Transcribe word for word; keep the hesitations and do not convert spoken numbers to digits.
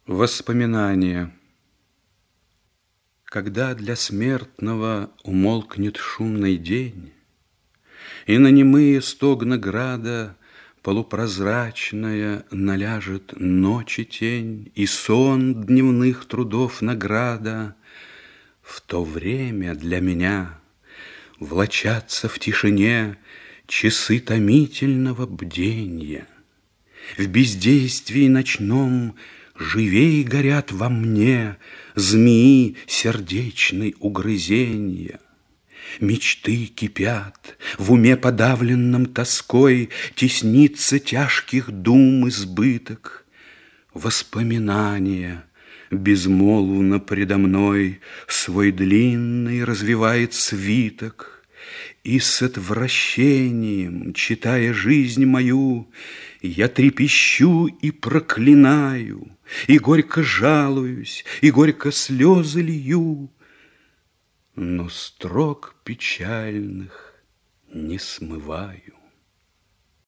Воспоминания. Когда для смертного умолкнет шумный день, И на немые стогны града полупрозрачная наляжет ночи тень, И сон дневных трудов награда, в то время для меня влачатся в тишине часы томительного бденья. В бездействии ночном живей горят во мне змеи сердечной угрызенья. Мечты кипят, в уме подавленном тоской теснится тяжких дум избыток. Воспоминания безмолвно предо мной свой длинный развивает свиток. И с отвращением, читая жизнь мою, я трепещу и проклинаю, и горько жалуюсь, и горько слезы лью, но строк печальных не смываю.